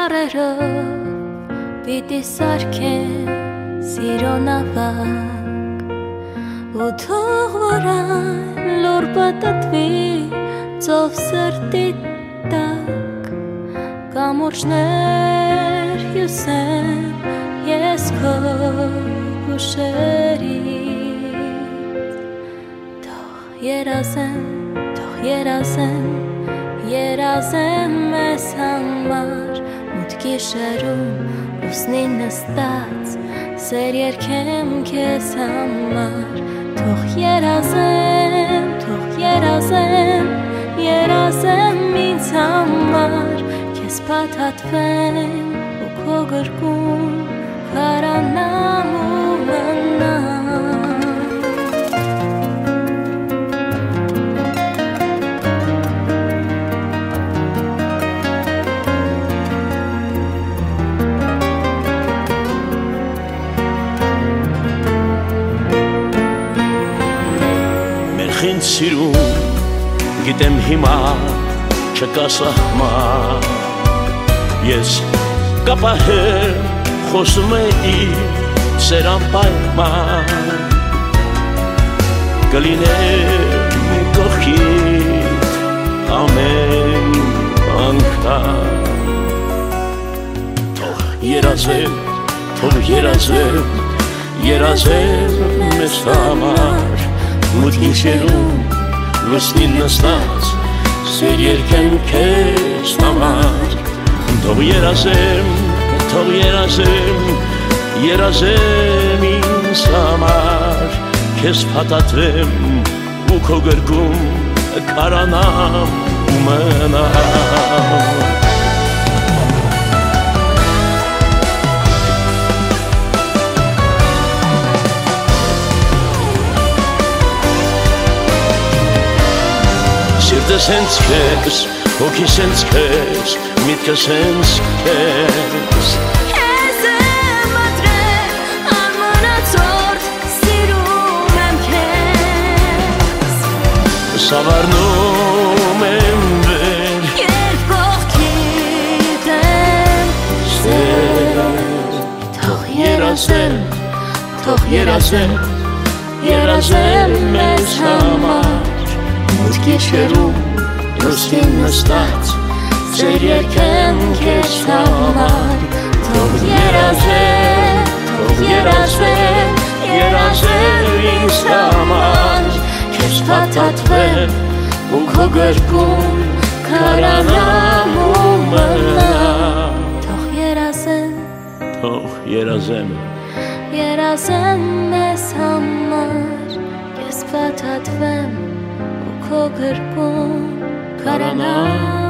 ծառերով պիտի սարքեն սիրո նավակ ու թող որ այն լուր պատտվի ծով սրտի տակ կամուրջներ հյուսեն ես քո հուշերից թող երազեն մեզ համար մութ գիշերում լուսնի նստած սեր երգեմ քեզ համար թող երազեն ինձ համար քեզ փաթաթվեմ ու քո գրկում քարանամ ու մնամ Ինձ սիրում գիտեմ հիմա չկա սահման ես կապահեմ խոսում էի սեր անպայման կլինեմ կողքիդ ամեն անգամ թող երազեմ մեզ համար մութ գիշերում լուսնին նստած սեր երգեմ քեզ համար թող երազեմ ինձ համար քեզ փաթաթվեմ ու քո գրկում քարանամ ու մնամ Սիրտս հենց քեզ, հոգիս հենց քեզ, միտքս հենց քեզ Քեզ եմ ադրել, անմնացորդ սիրում եմ քեզ Սավառնում եմ վեր, երբ կողքիդ եմ սեր Թող երազեմ մեզ համար Մութ գիշերում լուսնին նստած սեր երգեմ քեզ համար թող երազեմ ինձ համար քեզ փաթաթվեմ ու քո գրկում քարանամ ու մնամ թող երազեմ մեզ համար ես փաթաթվեմ քո գրկում քարանամ